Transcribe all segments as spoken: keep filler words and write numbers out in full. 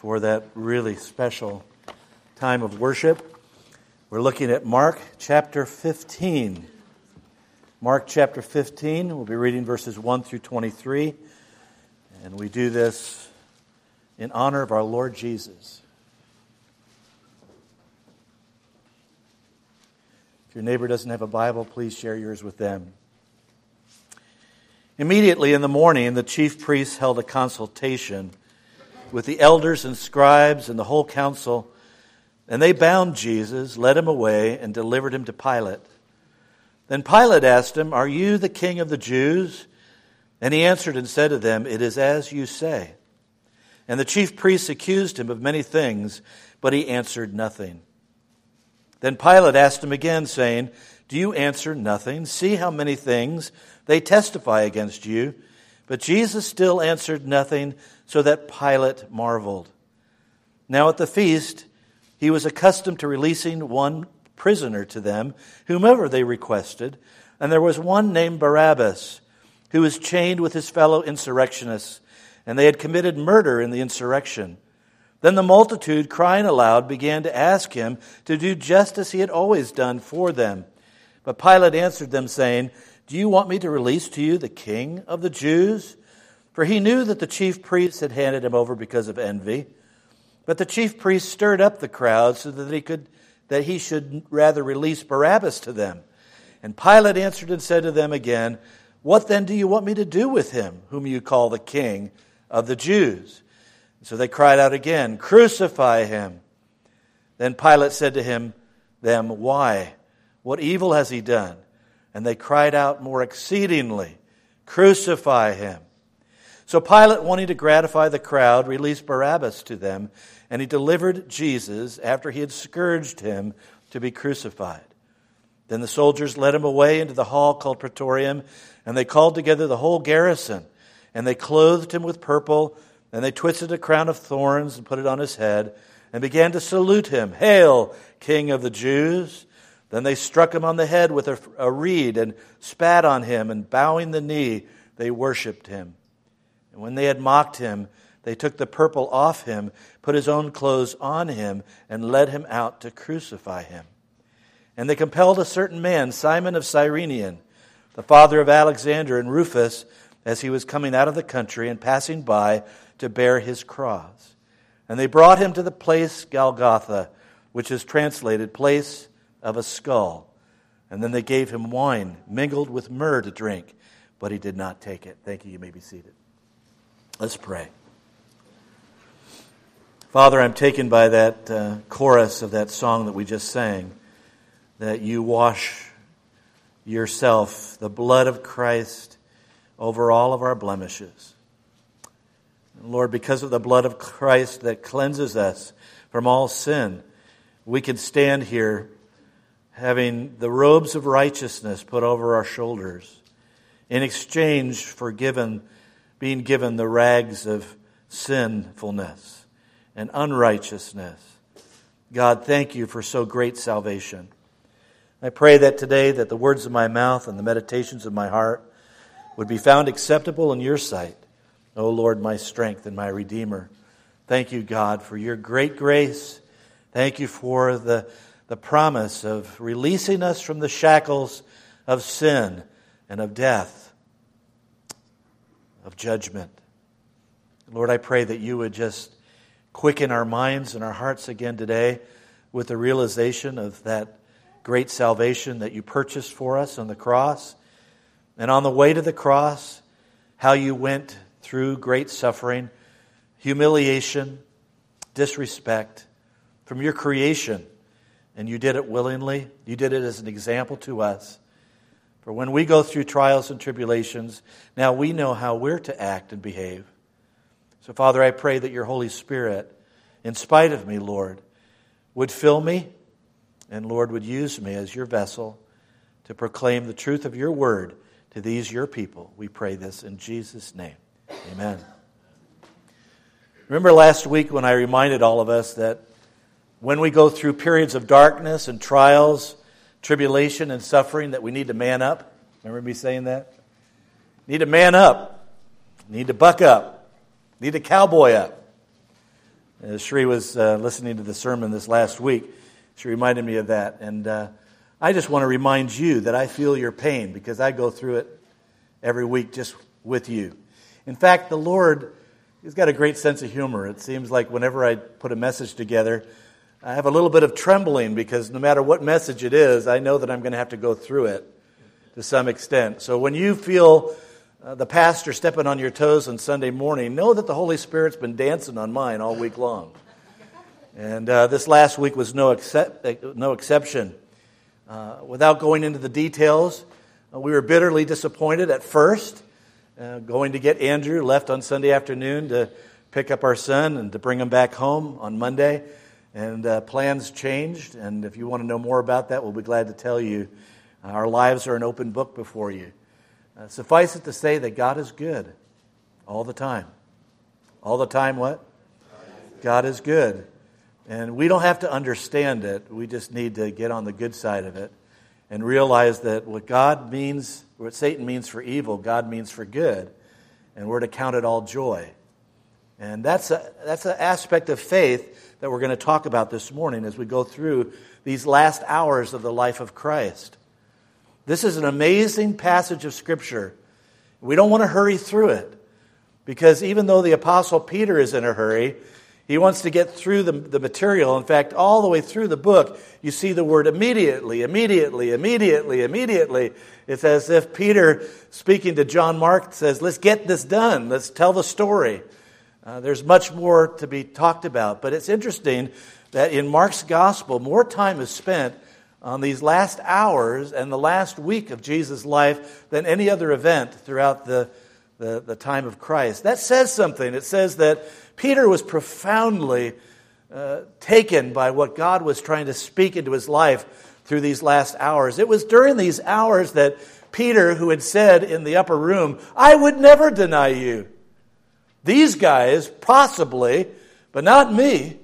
for that really special time of worship. We're looking at Mark chapter fifteen. Mark chapter fifteen, we'll be reading verses one through twenty-three. And we do this in honor of our Lord Jesus. If your neighbor doesn't have a Bible, please share yours with them. Immediately in the morning, the chief priests held a consultation with the elders and scribes and the whole council, and they bound Jesus, led him away, and delivered him to Pilate. Then Pilate asked him, "Are you the king of the Jews?" And he answered and said to them, "It is as you say." And the chief priests accused him of many things, but he answered nothing. Then Pilate asked him again, saying, "Do you answer nothing? See how many things they testify against you." But Jesus still answered nothing, so that Pilate marveled. Now at the feast, he was accustomed to releasing one prisoner to them, whomever they requested. And there was one named Barabbas, who was chained with his fellow insurrectionists, and they had committed murder in the insurrection. Then the multitude, crying aloud, began to ask him to do just as he had always done for them. But Pilate answered them, saying, "Do you want me to release to you the king of the Jews?" For he knew that the chief priests had handed him over because of envy. But the chief priests stirred up the crowd so that he could that he should rather release Barabbas to them. And Pilate answered and said to them again, "What then do you want me to do with him, whom you call the king of the Jews?" So they cried out again, "Crucify him." Then Pilate said to him, them, "Why? What evil has he done?" And they cried out more exceedingly, "Crucify him." So Pilate, wanting to gratify the crowd, released Barabbas to them, and he delivered Jesus, after he had scourged him, to be crucified. Then the soldiers led him away into the hall called Praetorium, and they called together the whole garrison, and they clothed him with purple, and they twisted a crown of thorns and put it on his head, and began to salute him, "Hail, King of the Jews!" Then they struck him on the head with a, a reed and spat on him, and bowing the knee, they worshipped him. And when they had mocked him, they took the purple off him, put his own clothes on him, and led him out to crucify him. And they compelled a certain man, Simon of Cyrene, the father of Alexander and Rufus, as he was coming out of the country and passing by, to bear his cross. And they brought him to the place Golgotha, which is translated place of a skull. And then they gave him wine mingled with myrrh to drink, but he did not take it. Thank you. You may be seated. Let's pray. Father, I'm taken by that uh, chorus of that song that we just sang, that you wash yourself, the blood of Christ, over all of our blemishes. And Lord, because of the blood of Christ that cleanses us from all sin, we can stand here having the robes of righteousness put over our shoulders in exchange for given being given the rags of sinfulness and unrighteousness. God, thank you for so great salvation. I pray that today that the words of my mouth and the meditations of my heart would be found acceptable in your sight, O Lord, my strength and my Redeemer. Thank you, God, for your great grace. Thank you for the, the promise of releasing us from the shackles of sin and of death, of judgment. Lord, I pray that you would just quicken our minds and our hearts again today with the realization of that great salvation that you purchased for us on the cross. And on the way to the cross, how you went through great suffering, humiliation, disrespect from your creation. And you did it willingly. You did it as an example to us. For when we go through trials and tribulations, now we know how we're to act and behave. So, Father, I pray that your Holy Spirit, in spite of me, Lord, would fill me, and, Lord, would use me as your vessel to proclaim the truth of your word to these your people. We pray this in Jesus' name. Amen. Remember last week when I reminded all of us that when we go through periods of darkness and trials, tribulation and suffering, that we need to man up? Remember me saying that? Need to man up. Need to buck up. Need to cowboy up. As Sheree was uh, listening to the sermon this last week, she reminded me of that. And uh, I just want to remind you that I feel your pain because I go through it every week just with you. In fact, the Lord, He's got a great sense of humor. It seems like whenever I put a message together, I have a little bit of trembling because no matter what message it is, I know that I'm going to have to go through it to some extent. So when you feel uh, the pastor stepping on your toes on Sunday morning, know that the Holy Spirit's been dancing on mine all week long. And uh, this last week was no, excep- no exception. Uh, without going into the details, uh, we were bitterly disappointed at first, uh, going to get Andrew, left on Sunday afternoon to pick up our son and to bring him back home on Monday. And uh, plans changed, and if you want to know more about that, we'll be glad to tell you. Uh, our lives are an open book before you. Uh, suffice it to say that God is good all the time. All the time what? God is good. And we don't have to understand it. We just need to get on the good side of it and realize that what God means, what Satan means for evil, God means for good. And we're to count it all joy. And that's a, that's an aspect of faith that we're going to talk about this morning as we go through these last hours of the life of Christ. This is an amazing passage of Scripture. We don't want to hurry through it because even though the Apostle Peter is in a hurry, he wants to get through the, the material. In fact, all the way through the book, you see the word immediately, immediately, immediately, immediately. It's as if Peter, speaking to John Mark, says, let's get this done. Let's tell the story. Uh, there's much more to be talked about. But it's interesting that in Mark's gospel, more time is spent on these last hours and the last week of Jesus' life than any other event throughout the, the, the time of Christ. That says something. It says that Peter was profoundly uh, taken by what God was trying to speak into his life through these last hours. It was during these hours that Peter, who had said in the upper room, I would never deny you. These guys, possibly, but not me.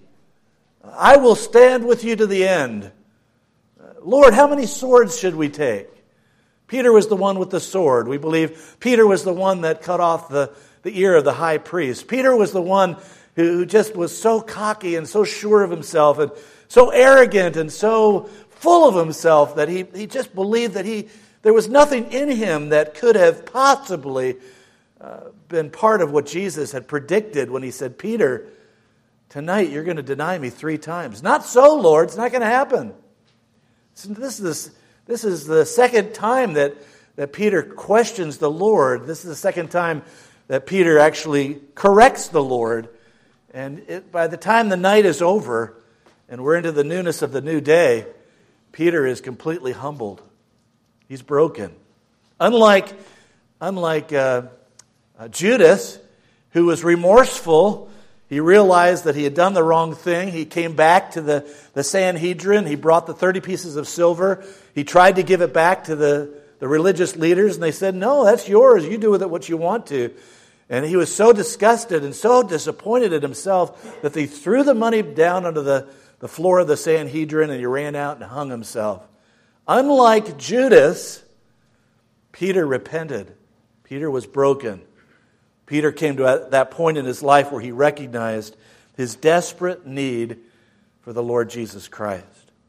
I will stand with you to the end. Lord, how many swords should we take? Peter was the one with the sword. We believe Peter was the one that cut off the, the ear of the high priest. Peter was the one who just was so cocky and so sure of himself and so arrogant and so full of himself that he, he just believed that he there was nothing in him that could have possibly uh, been part of what Jesus had predicted when he said, Peter, tonight you're going to deny me three times. Not so, Lord. It's not going to happen. So this is this is the second time that, that Peter questions the Lord. This is the second time that Peter actually corrects the Lord. And it, by the time the night is over and we're into the newness of the new day, Peter is completely humbled. He's broken. Unlike, unlike uh, uh, Judas, who was remorseful. He realized that he had done the wrong thing. He came back to the, the Sanhedrin. He brought the thirty pieces of silver. He tried to give it back to the, the religious leaders, and they said, no, that's yours. You do with it what you want to. And he was so disgusted and so disappointed at himself that he threw the money down onto the, the floor of the Sanhedrin and he ran out and hung himself. Unlike Judas, Peter repented. Peter was broken. Peter came to that point in his life where he recognized his desperate need for the Lord Jesus Christ.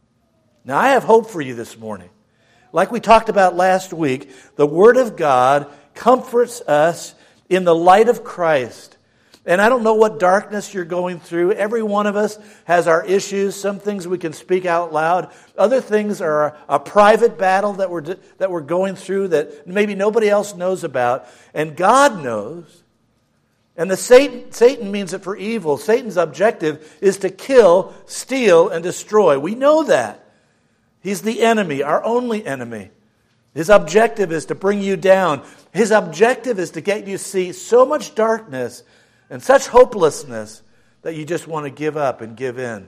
Now, I have hope for you this morning. Like we talked about last week, the Word of God comforts us in the light of Christ. And I don't know what darkness you're going through. Every one of us has our issues. Some things we can speak out loud. Other things are a private battle that we're, that we're going through that maybe nobody else knows about. And God knows. And the Satan, Satan means it for evil. Satan's objective is to kill, steal, and destroy. We know that. He's the enemy, our only enemy. His objective is to bring you down. His objective is to get you to see so much darkness and such hopelessness that you just want to give up and give in.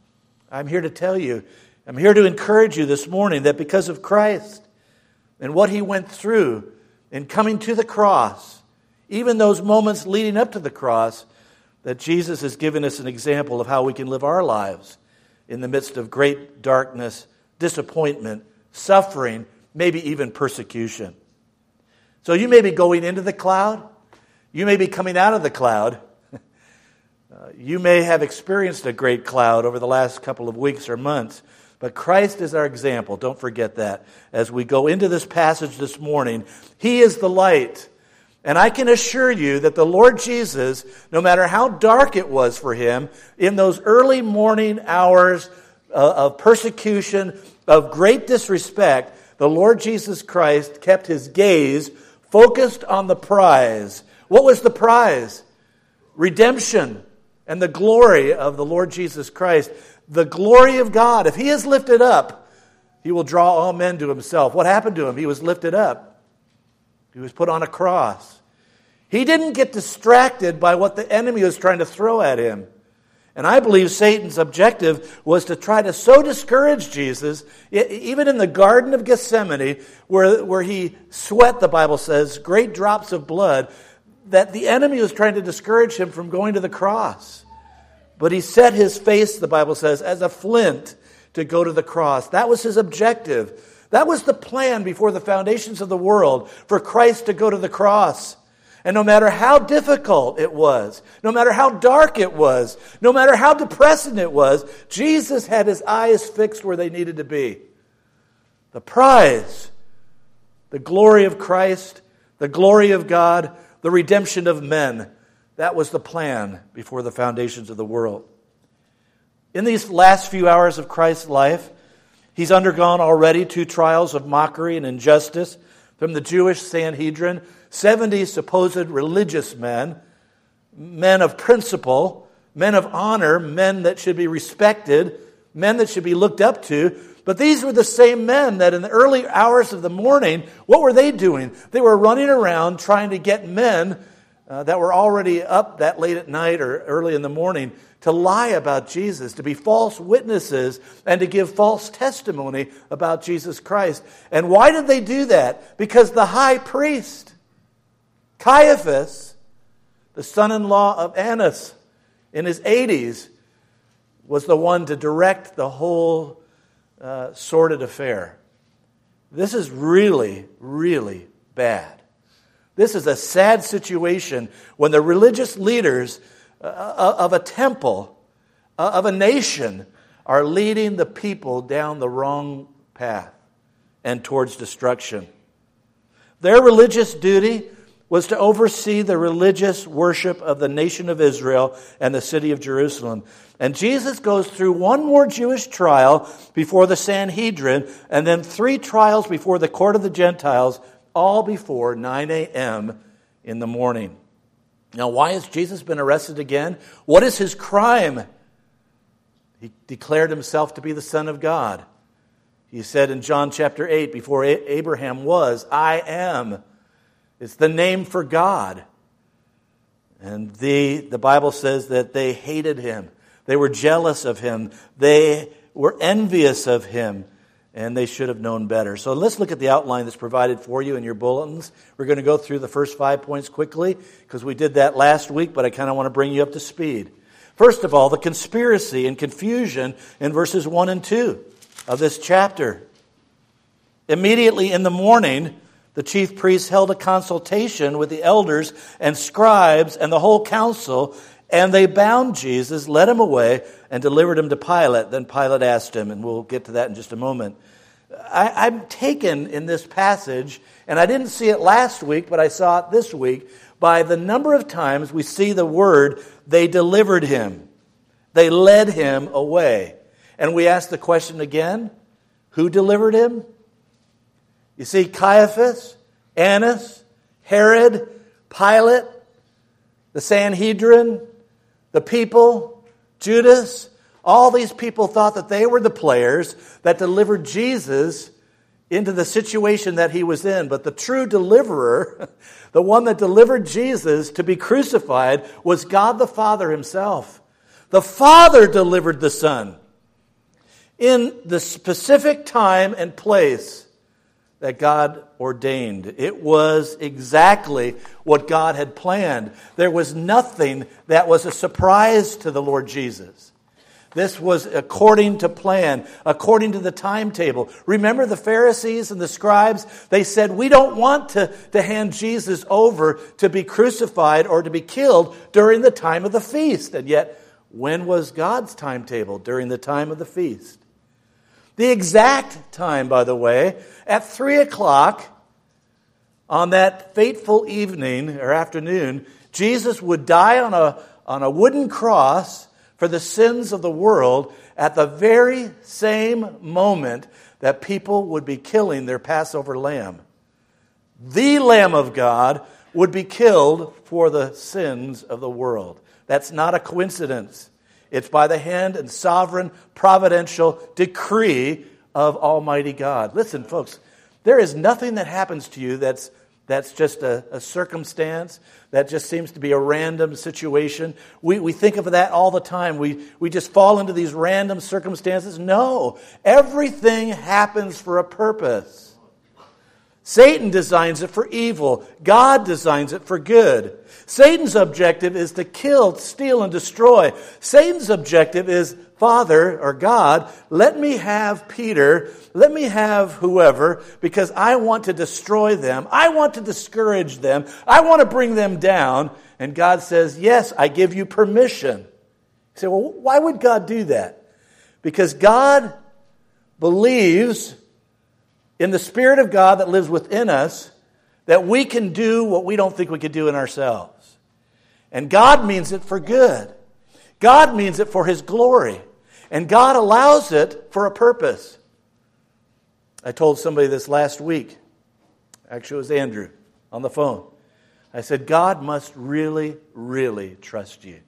I'm here to tell you, I'm here to encourage you this morning that because of Christ and what He went through in coming to the cross, even those moments leading up to the cross, that Jesus has given us an example of how we can live our lives in the midst of great darkness, disappointment, suffering, maybe even persecution. So you may be going into the cloud. You may be coming out of the cloud. Uh, you may have experienced a great cloud over the last couple of weeks or months, but Christ is our example. Don't forget that. As we go into this passage this morning, He is the light. And I can assure you that the Lord Jesus, no matter how dark it was for Him, in those early morning hours uh, of persecution, of great disrespect, the Lord Jesus Christ kept His gaze focused on the prize. What was the prize? Redemption and the glory of the Lord Jesus Christ. The glory of God. If He is lifted up, He will draw all men to Himself. What happened to Him? He was lifted up. He was put on a cross. He didn't get distracted by what the enemy was trying to throw at Him. And I believe Satan's objective was to try to so discourage Jesus, even in the Garden of Gethsemane, where, where He sweat, the Bible says, great drops of blood, that the enemy was trying to discourage Him from going to the cross. But He set His face, the Bible says, as a flint to go to the cross. That was His objective. That was the plan before the foundations of the world, for Christ to go to the cross. And no matter how difficult it was, no matter how dark it was, no matter how depressing it was, Jesus had His eyes fixed where they needed to be. The prize, the glory of Christ, the glory of God, the redemption of men. That was the plan before the foundations of the world. In these last few hours of Christ's life, He's undergone already two trials of mockery and injustice from the Jewish Sanhedrin, seventy supposed religious men, men of principle, men of honor, men that should be respected, men that should be looked up to. But these were the same men that in the early hours of the morning, what were they doing? They were running around trying to get men uh, that were already up that late at night or early in the morning to lie about Jesus, to be false witnesses, and to give false testimony about Jesus Christ. And why did they do that? Because the high priest, Caiaphas, the son-in-law of Annas, in his eighties, was the one to direct the whole uh, sordid affair. This is really, really bad. This is a sad situation when the religious leaders uh, of a temple, uh, of a nation, are leading the people down the wrong path and towards destruction. Their religious duty was to oversee the religious worship of the nation of Israel and the city of Jerusalem. And Jesus goes through one more Jewish trial before the Sanhedrin, and then three trials before the court of the Gentiles, all before nine a.m. in the morning. Now, why has Jesus been arrested again? What is His crime? He declared Himself to be the Son of God. He said in John chapter eight, before Abraham was, I am. It's the name for God. And the, the Bible says that they hated Him. They were jealous of Him. They were envious of Him. And they should have known better. So let's look at the outline that's provided for you in your bulletins. We're going to go through the first five points quickly because we did that last week, but I kind of want to bring you up to speed. First of all, the conspiracy and confusion in verses one and two of this chapter. Immediately in the morning, the chief priests held a consultation with the elders and scribes and the whole council, and they bound Jesus, led Him away, and delivered Him to Pilate. Then Pilate asked Him, and we'll get to that in just a moment. I, I'm taken in this passage, and I didn't see it last week, but I saw it this week, by the number of times we see the word, they delivered Him. They led Him away. And we ask the question again, who delivered Him? You see, Caiaphas, Annas, Herod, Pilate, the Sanhedrin, the people, Judas, all these people thought that they were the players that delivered Jesus into the situation that He was in. But the true deliverer, the one that delivered Jesus to be crucified, was God the Father Himself. The Father delivered the Son in the specific time and place that God ordained. It was exactly what God had planned. There was nothing that was a surprise to the Lord Jesus. This was according to plan, according to the timetable. Remember the Pharisees and the scribes? They said, we don't want to, to hand Jesus over to be crucified or to be killed during the time of the feast. And yet, when was God's timetable? During the time of the feast. The exact time, by the way, at three o'clock on that fateful evening or afternoon, Jesus would die on a, on a wooden cross for the sins of the world at the very same moment that people would be killing their Passover lamb. The Lamb of God would be killed for the sins of the world. That's not a coincidence. It's by the hand and sovereign providential decree of Almighty God. Listen, folks, there is nothing that happens to you that's That's just a, a circumstance. That just seems to be a random situation. We, we think of that all the time. We, we just fall into these random circumstances. No, everything happens for a purpose. Satan designs it for evil. God designs it for good. Satan's objective is to kill, steal, and destroy. Satan's objective is, Father, or God, let me have Peter, let me have whoever, because I want to destroy them. I want to discourage them. I want to bring them down. And God says, yes, I give you permission. You say, well, why would God do that? Because God believes in the Spirit of God that lives within us, that we can do what we don't think we could do in ourselves. And God means it for good. God means it for His glory. And God allows it for a purpose. I told somebody this last week. Actually, it was Andrew on the phone. I said, God must really, really trust you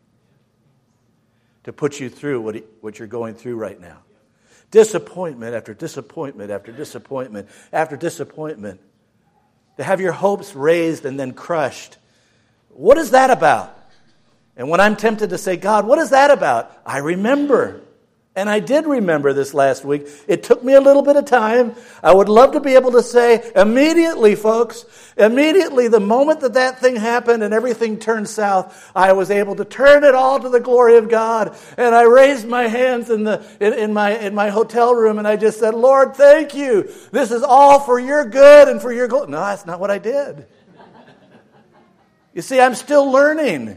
to put you through what, he, what you're going through right now. Disappointment after disappointment after disappointment after disappointment. To have your hopes raised and then crushed. What is that about? And when I'm tempted to say, God, what is that about? I remember. And I did remember this last week. It took me a little bit of time. I would love to be able to say, immediately, folks, immediately, the moment that that thing happened and everything turned south, I was able to turn it all to the glory of God. And I raised my hands in the in, in my in my hotel room and I just said, Lord, thank you. This is all for your good and for your glory. No, that's not what I did. You see, I'm still learning.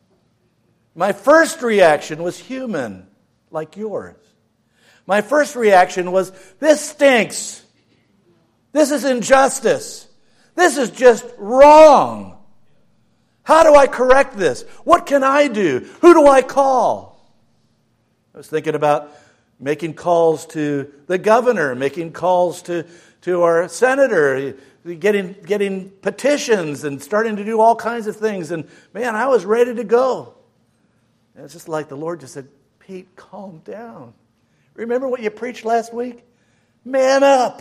My first reaction was human. Like yours. My first reaction was, this stinks. This is injustice. This is just wrong. How do I correct this? What can I do? Who do I call? I was thinking about making calls to the governor, making calls to, to our senator, getting, getting petitions and starting to do all kinds of things. And man, I was ready to go. And it's just like the Lord just said, Pete, calm down. Remember what you preached last week? Man up.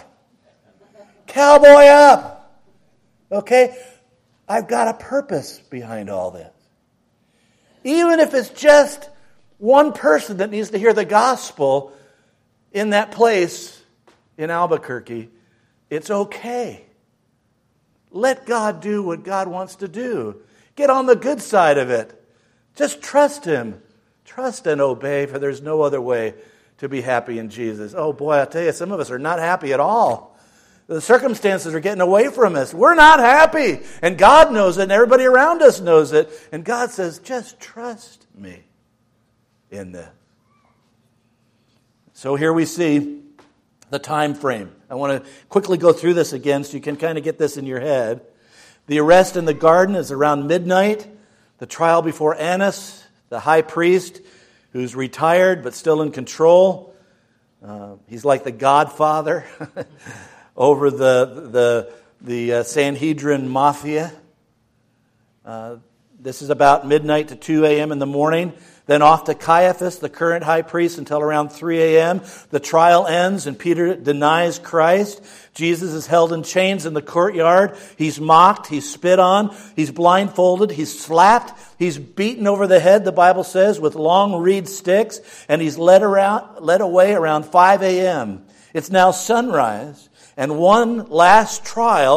Cowboy up. Okay? I've got a purpose behind all this. Even if it's just one person that needs to hear the gospel in that place in Albuquerque, it's okay. Let God do what God wants to do. Get on the good side of it. Just trust Him. Trust and obey, for there's no other way to be happy in Jesus. Oh boy, I tell you, some of us are not happy at all. The circumstances are getting away from us. We're not happy. And God knows it, and everybody around us knows it. And God says, just trust me in this. So here we see the time frame. I want to quickly go through this again so you can kind of get this in your head. The arrest in the garden is around midnight. The trial before Annas, the high priest, who's retired but still in control. Uh, he's like the godfather over the the the uh, Sanhedrin mafia. Uh, this is about midnight to two a.m. in the morning. Then off to Caiaphas, the current high priest, until around three a.m. The trial ends and Peter denies Christ. Jesus is held in chains in the courtyard. He's mocked. He's spit on. He's blindfolded. He's slapped. He's beaten over the head, the Bible says, with long reed sticks. And he's led around, led away around five a.m. It's now sunrise. And one last trial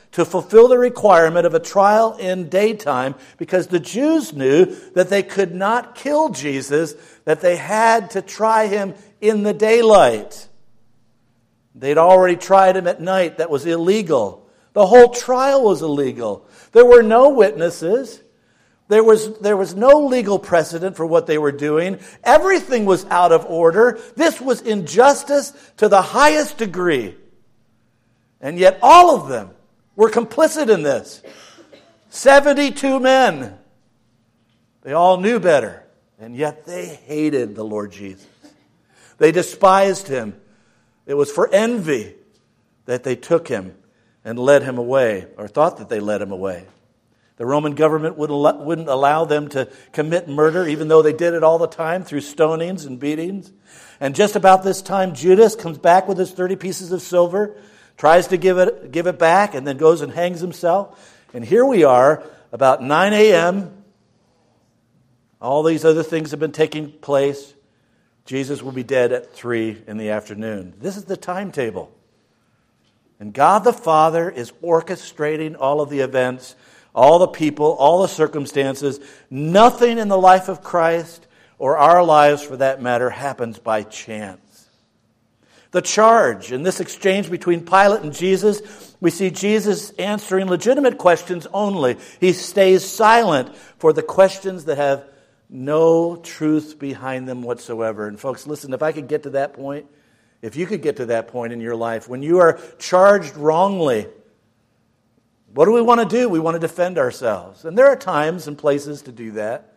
to fulfill the requirement of a trial in daytime, because the Jews knew that they could not kill Jesus, that they had to try him in the daylight. They'd already tried him at night. That was illegal. The whole trial was illegal. There were no witnesses. There was, there was no legal precedent for what they were doing. Everything was out of order. This was injustice to the highest degree. And yet all of them were complicit in this. seventy-two men. They all knew better. And yet they hated the Lord Jesus. They despised him. It was for envy that they took him and led him away, or thought that they led him away. The Roman government wouldn't allow them to commit murder, even though they did it all the time through stonings and beatings. And just about this time, Judas comes back with his thirty pieces of silver, tries to give it, give it back, and then goes and hangs himself. And here we are, about nine a.m. All these other things have been taking place. Jesus will be dead at three in the afternoon. This is the timetable. And God the Father is orchestrating all of the events, all the people, all the circumstances. Nothing in the life of Christ, or our lives for that matter, happens by chance. The charge in this exchange between Pilate and Jesus, we see Jesus answering legitimate questions only. He stays silent for the questions that have no truth behind them whatsoever. And folks, listen, if I could get to that point, if you could get to that point in your life, when you are charged wrongly, what do we want to do? We want to defend ourselves. And there are times and places to do that.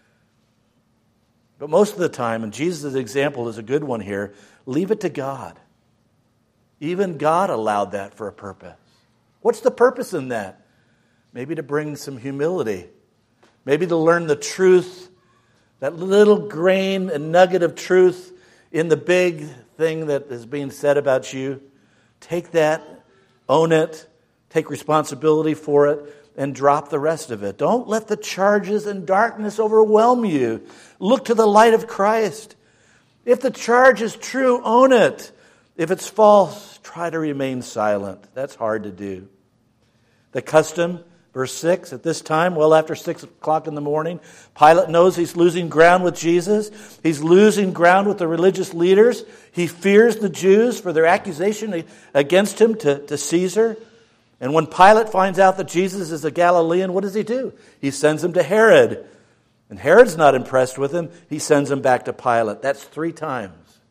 But most of the time, and Jesus' example is a good one here, leave it to God. Even God allowed that for a purpose. What's the purpose in that? Maybe to bring some humility. Maybe to learn the truth, that little grain and nugget of truth in the big thing that is being said about you. Take that, own it, take responsibility for it, and drop the rest of it. Don't let the charges and darkness overwhelm you. Look to the light of Christ. If the charge is true, own it. If it's false, try to remain silent. That's hard to do. The custom, verse six, at this time, well after six o'clock in the morning, Pilate knows he's losing ground with Jesus. He's losing ground with the religious leaders. He fears the Jews for their accusation against him to, to Caesar. And when Pilate finds out that Jesus is a Galilean, what does he do? He sends him to Herod. And Herod's not impressed with him. He sends him back to Pilate. That's three times.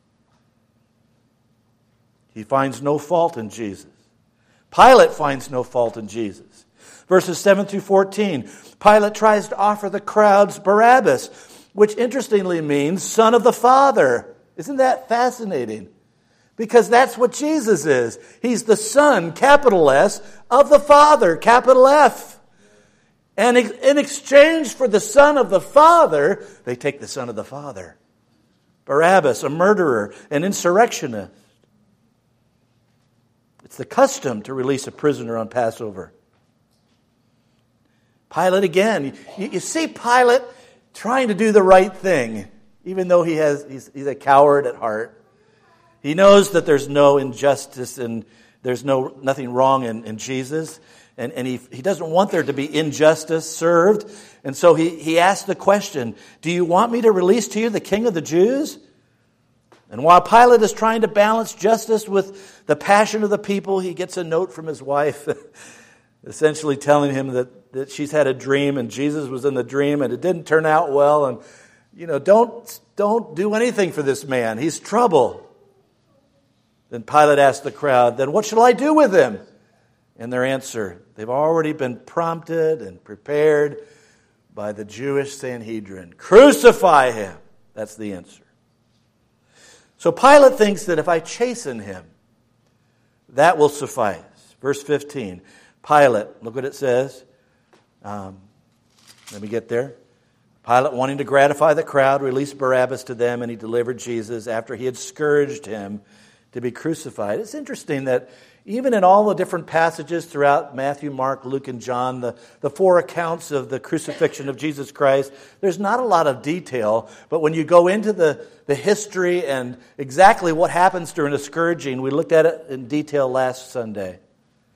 He finds no fault in Jesus. Pilate finds no fault in Jesus. Verses seven through fourteen, Pilate tries to offer the crowds Barabbas, which interestingly means son of the Father. Isn't that fascinating? Because that's what Jesus is. He's the Son, capital S, of the Father, capital F. And in exchange for the Son of the Father, they take the Son of the Father. Barabbas, a murderer, an insurrectionist. It's the custom to release a prisoner on Passover. Pilate again. You, you see Pilate trying to do the right thing, even though he has he's, he's a coward at heart. He knows that there's no injustice and there's no nothing wrong in, in Jesus. And, and he, he doesn't want there to be injustice served. And so he, he asks the question, do you want me to release to you the King of the Jews? And while Pilate is trying to balance justice with the passion of the people, he gets a note from his wife essentially telling him that, that she's had a dream and Jesus was in the dream and it didn't turn out well. And, you know, don't, don't do anything for this man. He's trouble. Then Pilate asked the crowd, then what shall I do with him? And their answer, they've already been prompted and prepared by the Jewish Sanhedrin. Crucify him. That's the answer. So Pilate thinks that if I chasten him, that will suffice. Verse fifteen, Pilate, look what it says. Um, let me get there. Pilate, wanting to gratify the crowd, released Barabbas to them, and he delivered Jesus after he had scourged him to be crucified. It's interesting that even in all the different passages throughout Matthew, Mark, Luke, and John, the, the four accounts of the crucifixion of Jesus Christ, there's not a lot of detail. But when you go into the, the history and exactly what happens during a scourging, we looked at it in detail last Sunday.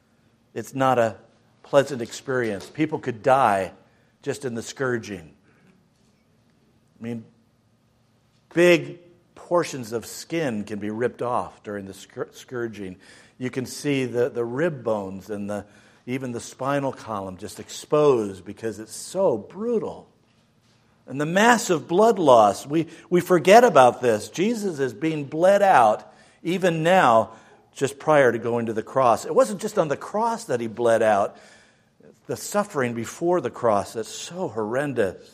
it's not a pleasant experience. People could die just in the scourging. I mean, big portions of skin can be ripped off during the scourging. You can see the, the rib bones and the even the spinal column just exposed because it's so brutal. And the massive blood loss, we, we forget about this. Jesus is being bled out even now, just prior to going to the cross. It wasn't just on the cross that he bled out. The suffering before the cross that's so horrendous.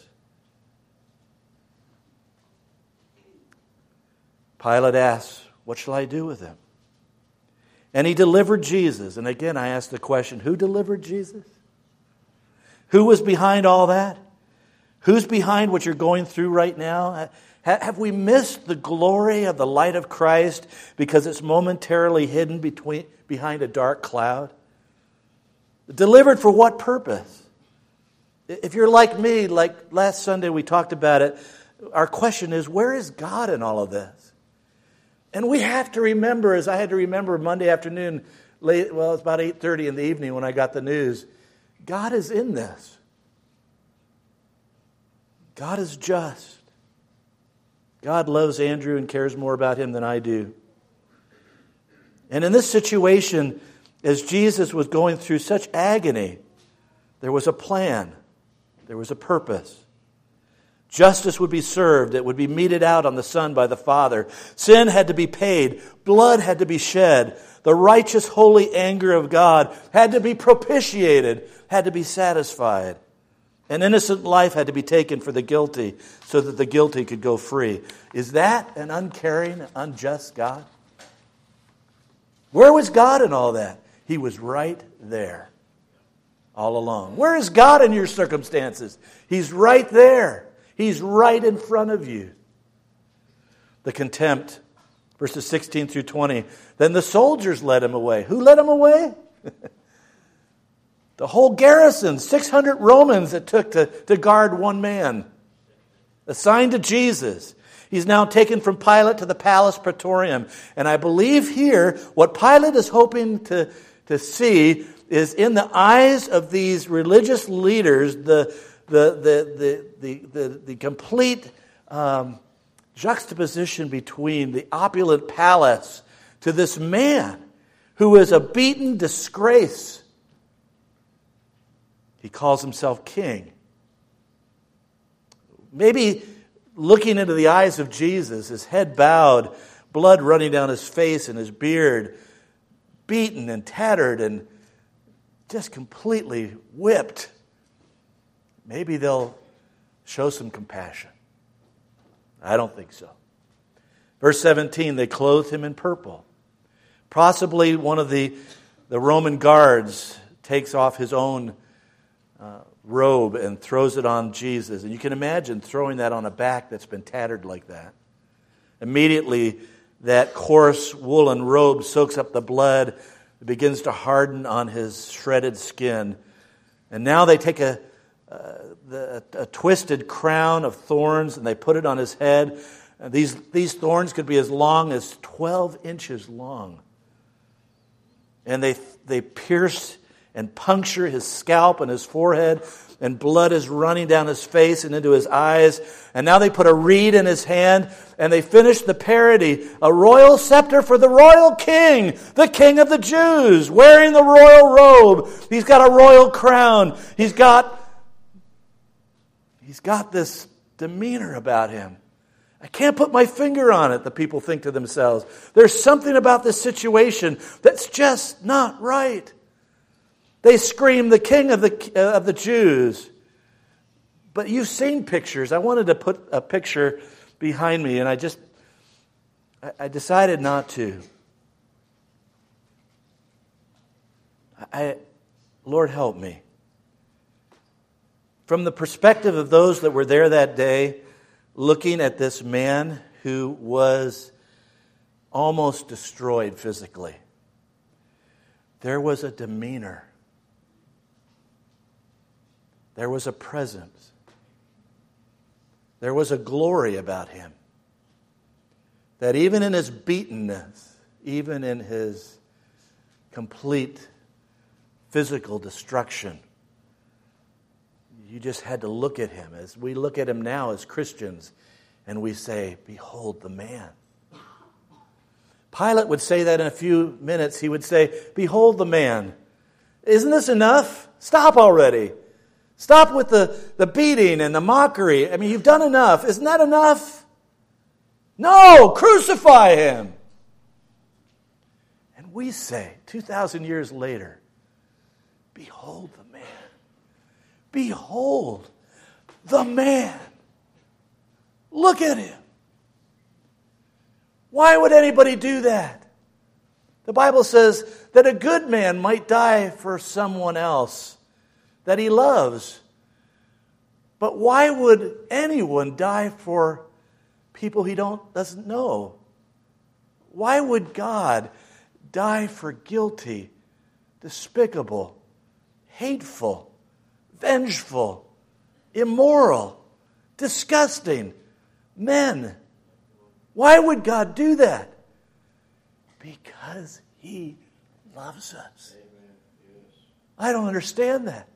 Pilate asks, what shall I do with him? And he delivered Jesus. And again, I ask the question, who delivered Jesus? Who was behind all that? Who's behind what you're going through right now? Have we missed the glory of the light of Christ because it's momentarily hidden between, behind a dark cloud? Delivered for what purpose? If you're like me, like last Sunday we talked about it, our question is, where is God in all of this? And we have to remember, as I had to remember Monday afternoon, late, well, it's about eight thirty in the evening when I got the news, God is in this. God is just. God loves Andrew and cares more about him than I do. And in this situation, as Jesus was going through such agony, there was a plan. There was a purpose. Justice would be served. It would be meted out on the Son by the Father. Sin had to be paid. Blood had to be shed. The righteous, holy anger of God had to be propitiated, had to be satisfied. An innocent life had to be taken for the guilty so that the guilty could go free. Is that an uncaring, unjust God? Where was God in all that? He was right there all along. Where is God in your circumstances? He's right there. He's right in front of you. The contempt, verses sixteen through twenty. Then the soldiers led him away. Who led him away? The whole garrison, six hundred Romans it took to, to guard one man, assigned to Jesus. He's now taken from Pilate to the palace praetorium. And I believe here, what Pilate is hoping to, to see is in the eyes of these religious leaders, the, the, the, the, the, the, the complete um, juxtaposition between the opulent palace to this man who is a beaten disgrace. He calls himself king. Maybe looking into the eyes of Jesus, his head bowed, blood running down his face and his beard, beaten and tattered and just completely whipped. Maybe they'll show some compassion. I don't think so. Verse seventeen, they clothed him in purple. Possibly one of the, the Roman guards takes off his own uh, robe and throws it on Jesus. And you can imagine throwing that on a back that's been tattered like that. Immediately, that coarse woolen robe soaks up the blood. It begins to harden on his shredded skin. And now they take a, uh, the, a twisted crown of thorns and they put it on his head. And these, these thorns could be as long as twelve inches long. And they, they pierce and puncture his scalp and his forehead, and blood is running down his face and into his eyes. And now they put a reed in his hand, and they finish the parody. A royal scepter for the royal king, the king of the Jews, wearing the royal robe. He's got a royal crown. He's got, he's got this demeanor about him. I can't put my finger on it, the people think to themselves. There's something about this situation that's just not right. They scream, the king of the uh, of the Jews. But you've seen pictures. I wanted to put a picture behind me, and I just, I, I decided not to. I, Lord, help me. From the perspective of those that were there that day, looking at this man who was almost destroyed physically, there was a demeanor. There was a presence. There was a glory about him. That even in his beatenness, even in his complete physical destruction. You just had to look at him as we look at him now as Christians, and we say, behold the man. Pilate would say that in a few minutes. He would say, behold the man. Isn't this enough? Stop already. Stop with the, the beating and the mockery. I mean, you've done enough. Isn't that enough? No, crucify him. And we say, two thousand years later, behold the man. Behold the man. Look at him. Why would anybody do that? The Bible says that a good man might die for someone else that he loves. But why would anyone die for people he don't doesn't know? Why would God die for guilty, despicable, hateful, vengeful, immoral, disgusting men? Why would God do that? Because he loves us. I don't understand that.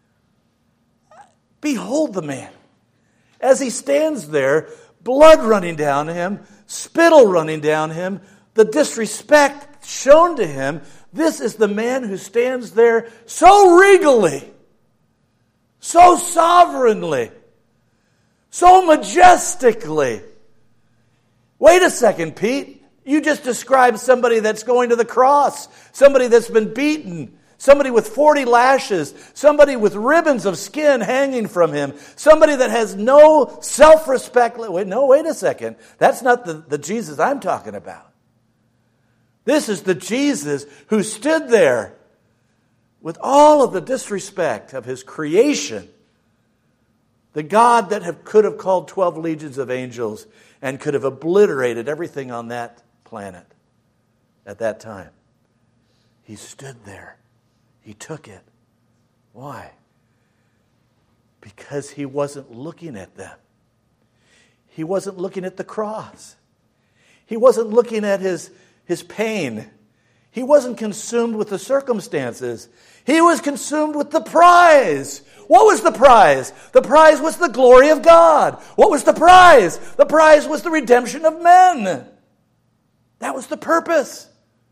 Behold the man. As he stands there, blood running down him, spittle running down him, the disrespect shown to him. This is the man who stands there so regally, so sovereignly, so majestically. Wait a second, Pete. You just described somebody that's going to the cross, somebody that's been beaten, somebody with forty lashes, somebody with ribbons of skin hanging from him, somebody that has no self-respect. Wait, no, wait a second. That's not the, the Jesus I'm talking about. This is the Jesus who stood there with all of the disrespect of his creation. The God that have, could have called twelve legions of angels and could have obliterated everything on that planet at that time. He stood there. He took it. Why? Because he wasn't looking at them. He wasn't looking at the cross. He wasn't looking at his, his pain. He wasn't consumed with the circumstances. He was consumed with the prize. What was the prize? The prize was the glory of God. What was the prize? The prize was the redemption of men. That was the purpose.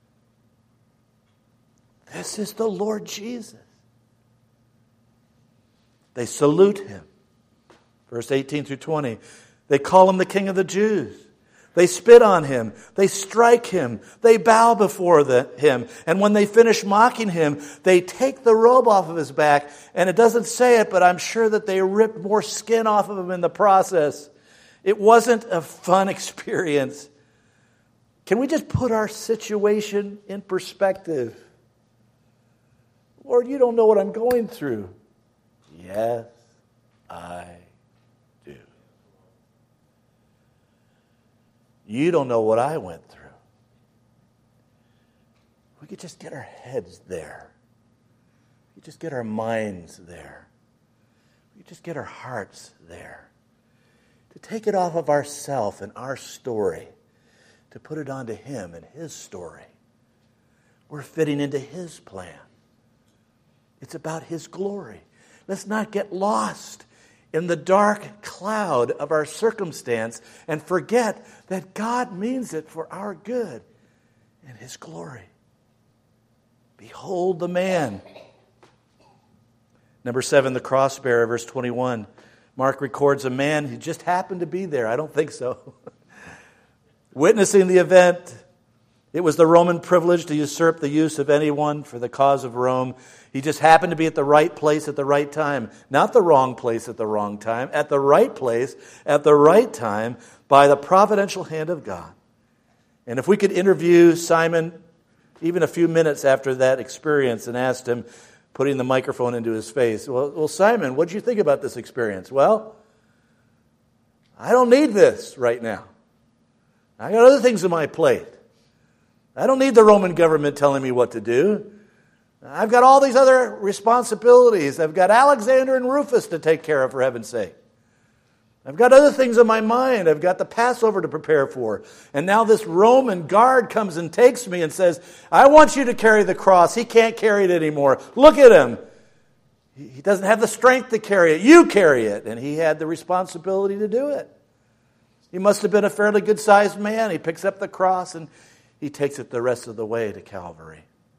This is the Lord Jesus. They salute him. Verse eighteen through twenty. They call him the King of the Jews. They spit on him. They strike him. They bow before the, him. And when they finish mocking him, they take the robe off of his back. And it doesn't say it, but I'm sure that they ripped more skin off of him in the process. It wasn't a fun experience. Can we just put our situation in perspective? Lord, you don't know what I'm going through. Yes, I do. You don't know what I went through. We could just get our heads there. We could just get our minds there. We could just get our hearts there. To take it off of ourself and our story, to put it onto him and his story. We're fitting into his plan. It's about his glory. Let's not get lost in the dark cloud of our circumstance and forget that God means it for our good and his glory. Behold the man. Number seven, the cross bearer, verse twenty-one. Mark records a man who just happened to be there. I don't think so. Witnessing the event. It was the Roman privilege to usurp the use of anyone for the cause of Rome. He just happened to be at the right place at the right time. Not the wrong place at the wrong time. At the right place at the right time by the providential hand of God. And if we could interview Simon even a few minutes after that experience and asked him, putting the microphone into his face, well, well Simon, what did you think about this experience? Well, I don't need this right now. I got other things on my plate. I don't need the Roman government telling me what to do. I've got all these other responsibilities. I've got Alexander and Rufus to take care of, for heaven's sake. I've got other things in my mind. I've got the Passover to prepare for. And now this Roman guard comes and takes me and says, I want you to carry the cross. He can't carry it anymore. Look at him. He doesn't have the strength to carry it. You carry it. And he had the responsibility to do it. He must have been a fairly good-sized man. He picks up the cross and he takes it the rest of the way to Calvary.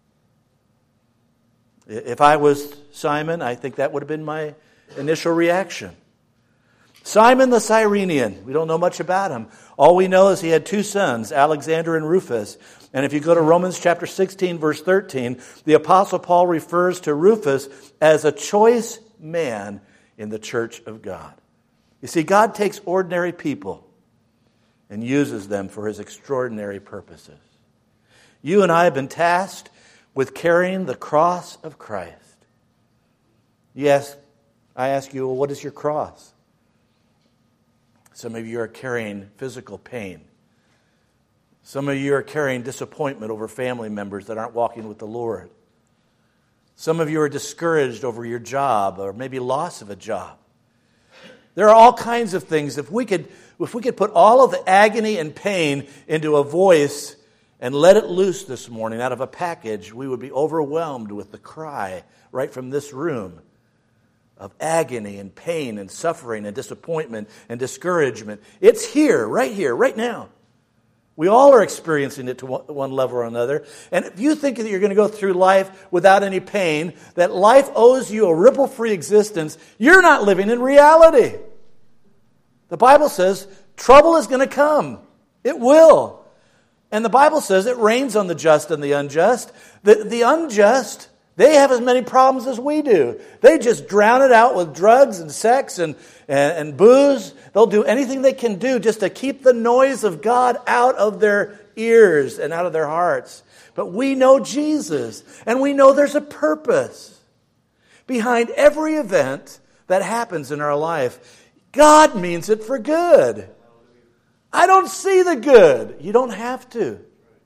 If I was Simon, I think that would have been my initial reaction. Simon the Cyrenian, we don't know much about him. All we know is he had two sons, Alexander and Rufus. And if you go to Romans chapter sixteen, verse thirteen, the Apostle Paul refers to Rufus as a choice man in the church of God. You see, God takes ordinary people and uses them for his extraordinary purposes. You and I have been tasked with carrying the cross of Christ. Yes, I ask you, well, what is your cross? Some of you are carrying physical pain. Some of you are carrying disappointment over family members that aren't walking with the Lord. Some of you are discouraged over your job or maybe loss of a job. There are all kinds of things. If we could, if we could put all of the agony and pain into a voice and let it loose this morning out of a package, we would be overwhelmed with the cry right from this room of agony and pain and suffering and disappointment and discouragement. It's here, right here, right now. We all are experiencing it to one level or another. And if you think that you're going to go through life without any pain, that life owes you a ripple-free existence, you're not living in reality. The Bible says trouble is going to come. It will. And the Bible says it rains on the just and the unjust. The, the unjust, they have as many problems as we do. They just drown it out with drugs and sex and, and, and booze. They'll do anything they can do just to keep the noise of God out of their ears and out of their hearts. But we know Jesus, and we know there's a purpose behind every event that happens in our life. God means it for good. I don't see the good. You don't have to.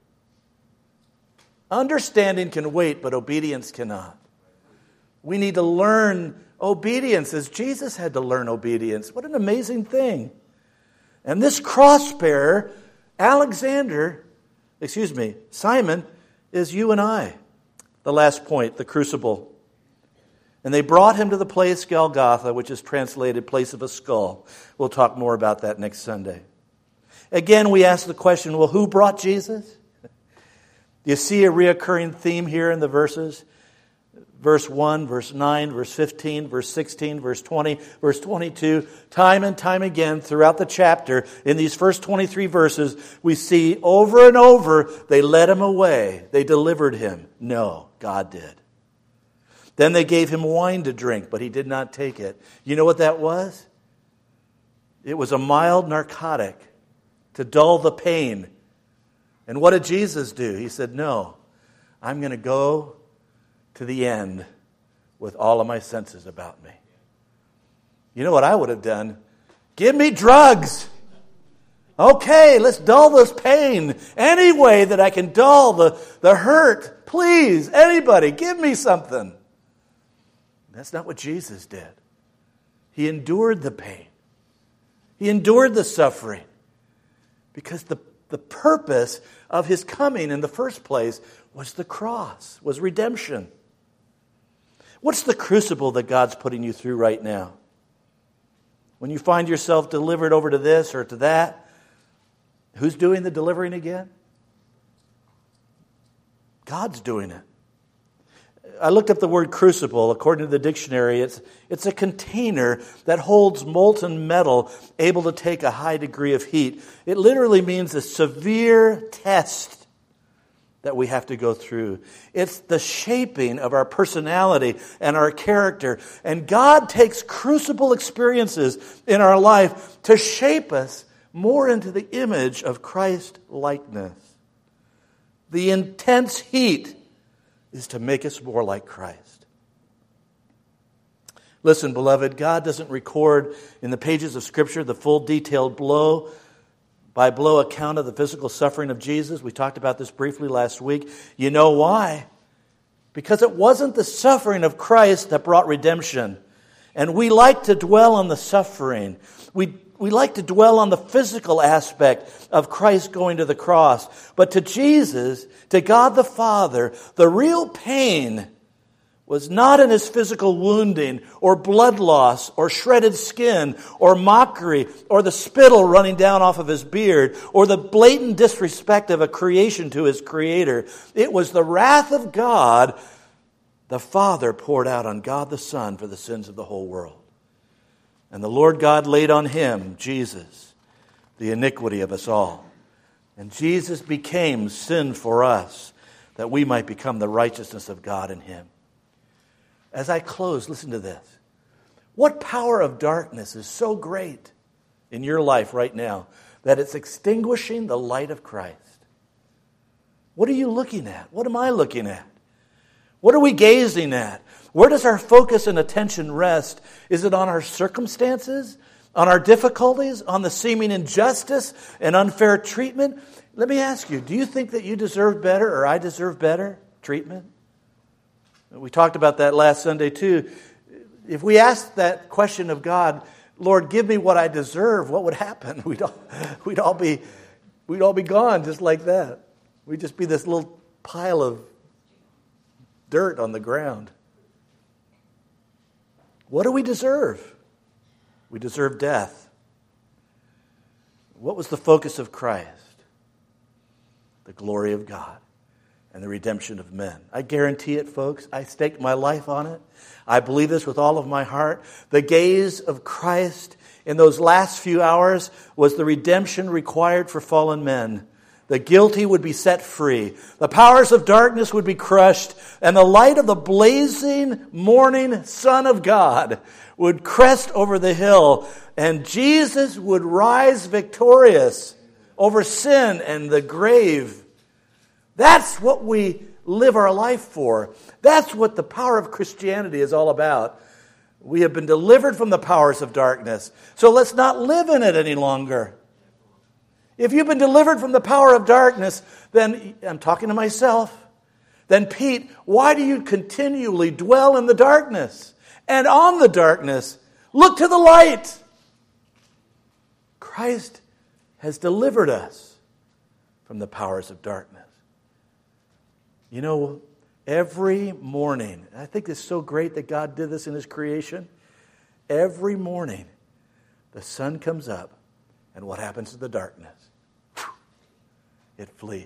Understanding can wait, but obedience cannot. We need to learn obedience as Jesus had to learn obedience. What an amazing thing. And this cross bearer, Alexander, excuse me, Simon, is you and I. The last point, the crucible. And they brought him to the place Golgotha, which is translated place of a skull. We'll talk more about that next Sunday. Again, we ask the question, well, who brought Jesus? Do you see a reoccurring theme here in the verses? Verse one, verse nine, verse fifteen, verse sixteen, verse twenty, verse twenty-two. Time and time again throughout the chapter, in these first twenty-three verses, we see over and over, they led him away. They delivered him. No, God did. Then they gave him wine to drink, but he did not take it. You know what that was? It was a mild narcotic to dull the pain. And what did Jesus do? He said, no, I'm going to go to the end with all of my senses about me. You know what I would have done? Give me drugs. Okay, let's dull this pain. Any way that I can dull the, the hurt, please, anybody, give me something. That's not what Jesus did. He endured the pain. He endured the suffering. Because the, the purpose of his coming in the first place was the cross, was redemption. What's the crucible that God's putting you through right now? When you find yourself delivered over to this or to that, who's doing the delivering again? God's doing it. I looked up the word crucible. According to the dictionary, it's, it's a container that holds molten metal able to take a high degree of heat. It literally means a severe test that we have to go through. It's the shaping of our personality and our character. And God takes crucible experiences in our life to shape us more into the image of Christ-likeness. The intense heat is to make us more like Christ. Listen, beloved, God doesn't record in the pages of Scripture the full detailed blow by blow account of the physical suffering of Jesus. We talked about this briefly last week. You know why? Because it wasn't the suffering of Christ that brought redemption. And we like to dwell on the suffering. We we like to dwell on the physical aspect of Christ going to the cross. But to Jesus, to God the Father, the real pain was not in his physical wounding or blood loss or shredded skin or mockery or the spittle running down off of his beard or the blatant disrespect of a creation to his creator. It was the wrath of God the Father poured out on God the Son for the sins of the whole world. And the Lord God laid on him, Jesus, the iniquity of us all. And Jesus became sin for us, that we might become the righteousness of God in him. As I close, listen to this. What power of darkness is so great in your life right now that it's extinguishing the light of Christ? What are you looking at? What am I looking at? What are we gazing at? Where does our focus and attention rest? Is it on our circumstances? On our difficulties? On the seeming injustice and unfair treatment? Let me ask you, do you think that you deserve better or I deserve better treatment? We talked about that last Sunday too. If we asked that question of God, Lord, give me what I deserve, what would happen? We'd all, we'd all be, we'd all be gone just like that. We'd just be this little pile of dirt on the ground. What do we deserve? We deserve death. What was the focus of Christ? The glory of God and the redemption of men. I guarantee it, folks. I staked my life on it. I believe this with all of my heart. The gaze of Christ in those last few hours was the redemption required for fallen men. The guilty would be set free. The powers of darkness would be crushed. And the light of the blazing morning Son of God would crest over the hill. And Jesus would rise victorious over sin and the grave. That's what we live our life for. That's what the power of Christianity is all about. We have been delivered from the powers of darkness. So let's not live in it any longer. If you've been delivered from the power of darkness, then, I'm talking to myself, then Pete, why do you continually dwell in the darkness and on the darkness? Look to the light. Christ has delivered us from the powers of darkness. You know, every morning, I think it's so great that God did this in his creation. Every morning, the sun comes up, and what happens to the darkness? It flees.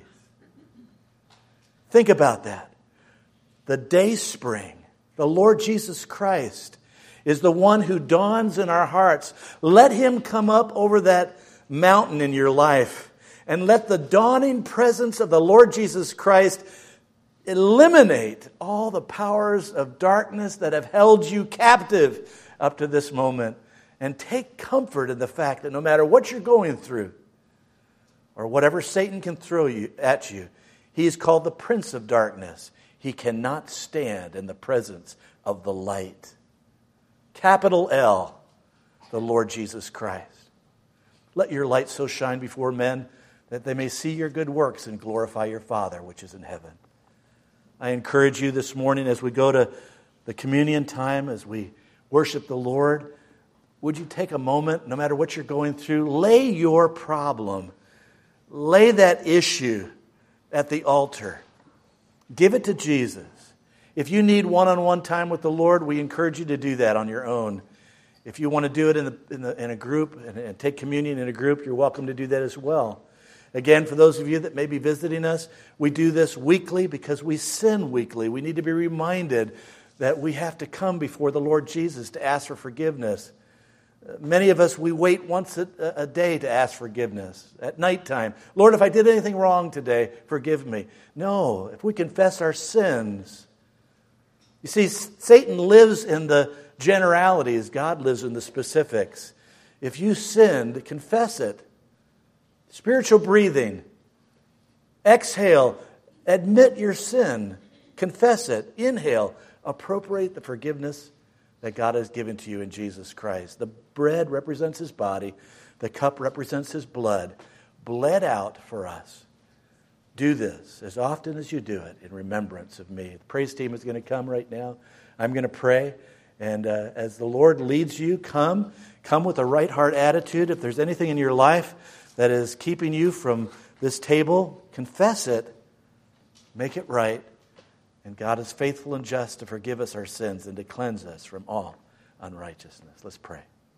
Think about that. The day spring, the Lord Jesus Christ, is the one who dawns in our hearts. Let him come up over that mountain in your life, and let the dawning presence of the Lord Jesus Christ eliminate all the powers of darkness that have held you captive up to this moment. And take comfort in the fact that no matter what you're going through, or whatever Satan can throw you at you, he is called the Prince of Darkness. He cannot stand in the presence of the light. Capital L, the Lord Jesus Christ. Let your light so shine before men that they may see your good works and glorify your Father which is in heaven. I encourage you this morning as we go to the communion time, as we worship the Lord, would you take a moment, no matter what you're going through, lay your problem, lay that issue at the altar. Give it to Jesus. If you need one-on-one time with the Lord, we encourage you to do that on your own. If you want to do it in, the, in, the, in a group and, and take communion in a group, you're welcome to do that as well. Again, for those of you that may be visiting us, we do this weekly because we sin weekly. We need to be reminded that we have to come before the Lord Jesus to ask for forgiveness. Many of us, we wait once a, a day to ask forgiveness. At nighttime, Lord, if I did anything wrong today, forgive me. No, if we confess our sins. You see, Satan lives in the generalities. God lives in the specifics. If you sinned, confess it. Spiritual breathing. Exhale. Admit your sin. Confess it. Inhale. Appropriate the forgiveness that God has given to you in Jesus Christ. The bread represents his body. The cup represents his blood. Bled out for us. Do this as often as you do it in remembrance of me. The praise team is going to come right now. I'm going to pray. And uh, as the Lord leads you, come. Come with a right heart attitude. If there's anything in your life that is keeping you from this table, confess it. Make it right. And God is faithful and just to forgive us our sins and to cleanse us from all unrighteousness. Let's pray.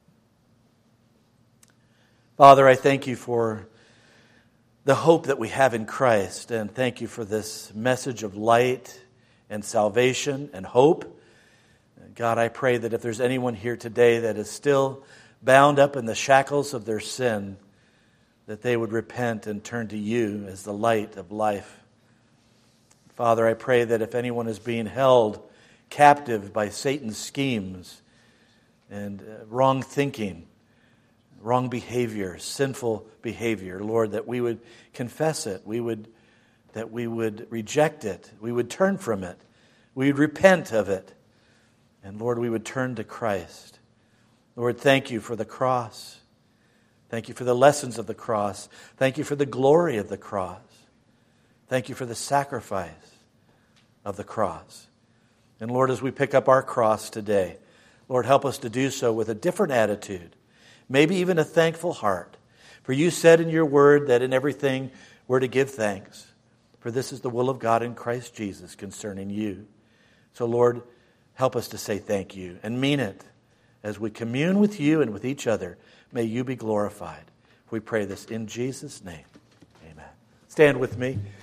Father, I thank you for the hope that we have in Christ, and thank you for this message of light and salvation and hope. God, I pray that if there's anyone here today that is still bound up in the shackles of their sin, that they would repent and turn to you as the light of life. Father, I pray that if anyone is being held captive by Satan's schemes and uh, wrong thinking, wrong behavior, sinful behavior, Lord, that we would confess it, we would that we would reject it, we would turn from it, we would repent of it, and Lord, we would turn to Christ. Lord, thank you for the cross. Thank you for the lessons of the cross. Thank you for the glory of the cross. Thank you for the sacrifice of the cross. And Lord, as we pick up our cross today, Lord, help us to do so with a different attitude, maybe even a thankful heart. For you said in your word that in everything we're to give thanks. For this is the will of God in Christ Jesus concerning you. So Lord, help us to say thank you and mean it. As we commune with you and with each other, may you be glorified. We pray this in Jesus' name. Amen. Stand with me.